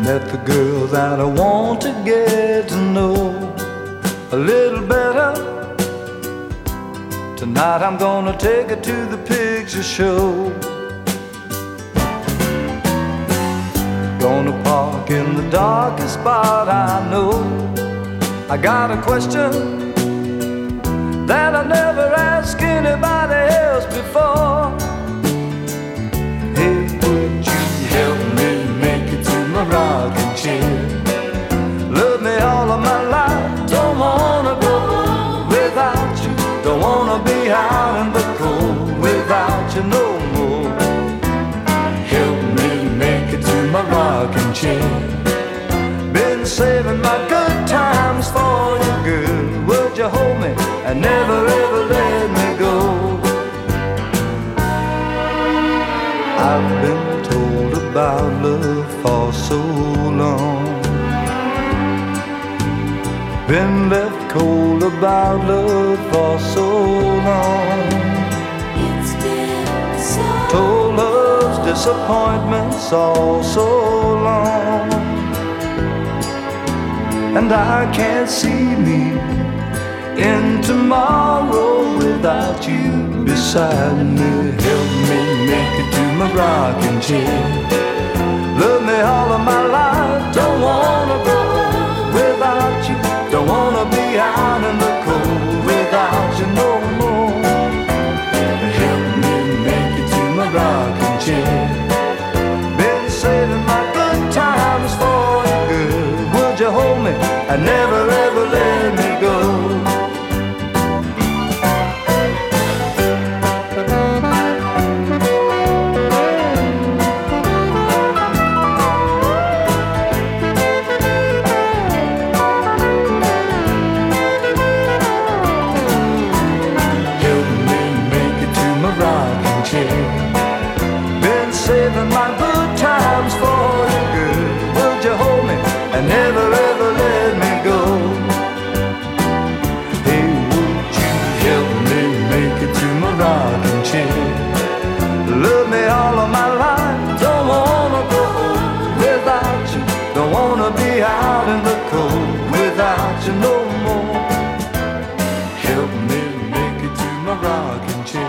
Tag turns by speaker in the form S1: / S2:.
S1: met the girl that I want to get to know a little better. Tonight I'm gonna take her to the picture show. Gonna park in the darkest spot I know. I got a question that I never asked anybody else before. Hey, would you help me make it to my rocking chair? Love me all of my life, don't wanna go without you. Don't wanna be out in the cold without you no more. Help me make it to my rocking chair. Been saving my good times for you, girl. Would you hold me and never ever let me go? I've been told about love for so long, been left cold about love for so long.
S2: It's been so
S1: Told love's disappointments all so long, and I can't see me in tomorrow without you beside me. Help me make it to my rocking chair. Love me all of my life, don't wanna go without you. Don't wanna be out in the cold without you no more. Help me make it to my rocking chair. Been saving my good times for you, girl. Would you hold me and never ever let me go? Been saving my good times for you, girl. Would you hold me and never ever let me go? Hey, would you help me make it to my rocking chair? Love me all of my life, don't wanna go without you. Don't wanna be out in the cold without you no more. Help me make it to my rocking chair.